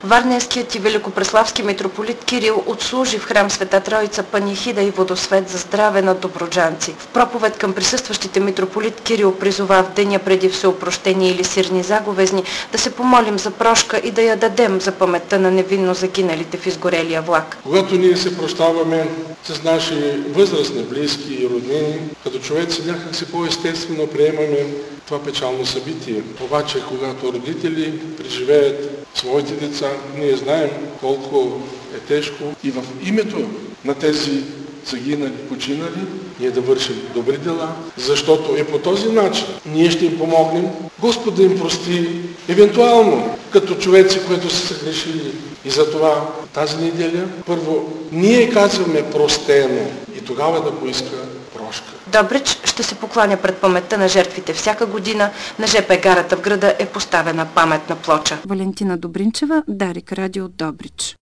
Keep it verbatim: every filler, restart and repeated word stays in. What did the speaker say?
Варненският и великопреславски митрополит Кирил отслужи в храм Света Троица панихида и водосвет за здраве на добруджанци. В проповед към присъстващите митрополит Кирил призова в деня преди всеопрощение или сирни заговезни да се помолим за прошка и да я дадем за паметта на невинно загиналите в изгорелия влак. Когато ние се прощаваме с наши възрастни, близки и роднини, като човеци някак си по-естествено приемаме това печално събитие. Обаче, когато родители преживеят своите деца, ние знаем колко е тежко и в името на тези загинали, починали, ние да вършим добри дела, защото и по този начин ние ще им помогнем Господ да им прости, евентуално като човеци, които са се грешили. И затова тази неделя първо ние казваме простено и тогава да поиска прошка. Добрич ще се покланя пред паметта на жертвите всяка година. На жп гарата в града е поставена паметна плоча. Валентина Добринчева, Дарик радио Добрич.